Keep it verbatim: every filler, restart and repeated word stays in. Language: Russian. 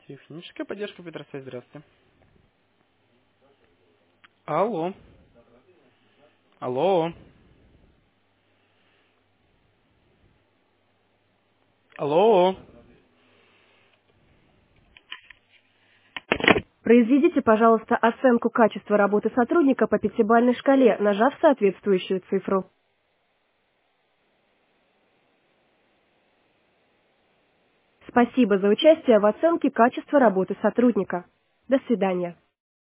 Техническая поддержка Петросвязь, здравствуйте. Алло. Алло. Алло. Произведите, пожалуйста, оценку качества работы сотрудника по пятибалльной шкале, нажав соответствующую цифру. Спасибо за участие в оценке качества работы сотрудника. До свидания.